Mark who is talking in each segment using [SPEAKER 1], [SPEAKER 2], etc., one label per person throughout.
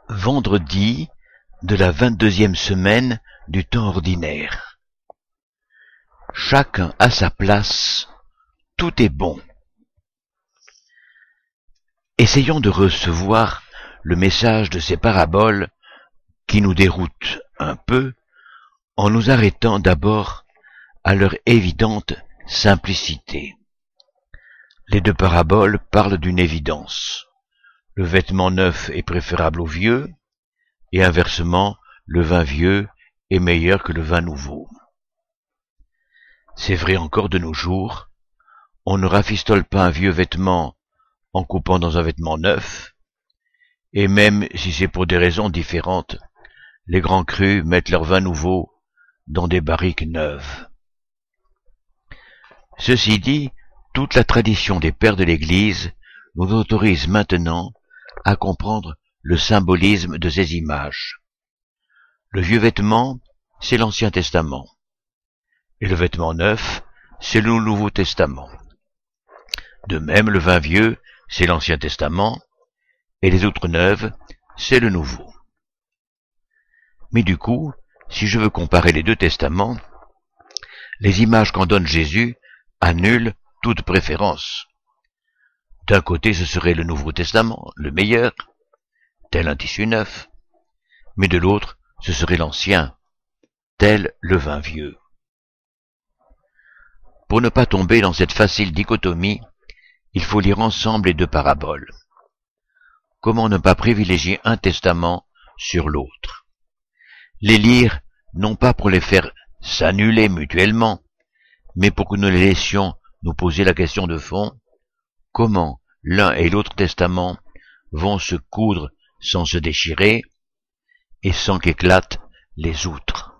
[SPEAKER 1] Vendredi de la 22e semaine du temps ordinaire. Chacun à sa place, tout est bon. Essayons de recevoir le message de ces paraboles qui nous déroutent un peu en nous arrêtant d'abord à leur évidente simplicité. Les deux paraboles parlent d'une évidence. Le vêtement neuf est préférable au vieux, et inversement, le vin vieux est meilleur que le vin nouveau. C'est vrai encore de nos jours, on ne rafistole pas un vieux vêtement en coupant dans un vêtement neuf, et même si c'est pour des raisons différentes, les grands crus mettent leur vin nouveau dans des barriques neuves. Ceci dit, toute la tradition des pères de l'Église nous autorise maintenant à comprendre le symbolisme de ces images. Le vieux vêtement, c'est l'Ancien Testament, et le vêtement neuf, c'est le Nouveau Testament. De même, le vin vieux, c'est l'Ancien Testament, et les outres neuves, c'est le Nouveau. Mais du coup, si je veux comparer les deux testaments, les images qu'en donne Jésus annulent toute préférence. D'un côté, ce serait le Nouveau Testament, le meilleur, tel un tissu neuf, mais de l'autre, ce serait l'Ancien, tel le vin vieux. Pour ne pas tomber dans cette facile dichotomie, il faut lire ensemble les deux paraboles. Comment ne pas privilégier un testament sur l'autre? Les lire, non pas pour les faire s'annuler mutuellement, mais pour que nous les laissions nous poser la question de fond, comment l'un et l'autre testament vont se coudre sans se déchirer et sans qu'éclatent les outres.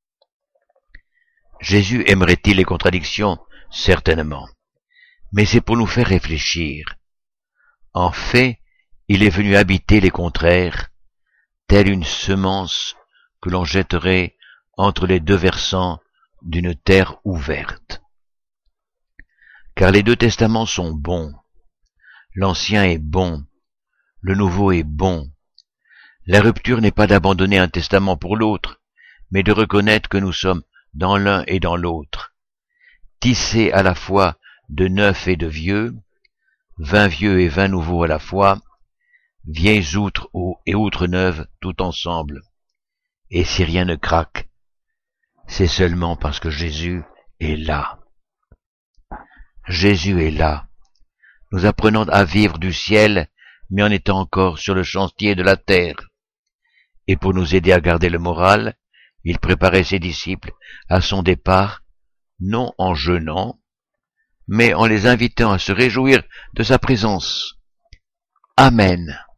[SPEAKER 1] Jésus aimerait-il les contradictions? Certainement. Mais c'est pour nous faire réfléchir. En fait, il est venu habiter les contraires, telle une semence que l'on jetterait entre les deux versants d'une terre ouverte. Car les deux testaments sont bons. L'Ancien est bon, le Nouveau est bon. La rupture n'est pas d'abandonner un testament pour l'autre, mais de reconnaître que nous sommes dans l'un et dans l'autre, tissés à la fois de neuf et de vieux, vin vieux et vin nouveau à la fois, vieilles outres et outres neuves tout ensemble. Et si rien ne craque, c'est seulement parce que Jésus est là. Jésus est là, nous apprenant à vivre du ciel, mais en étant encore sur le chantier de la terre. Et pour nous aider à garder le moral, il préparait ses disciples à son départ, non en jeûnant, mais en les invitant à se réjouir de sa présence. Amen.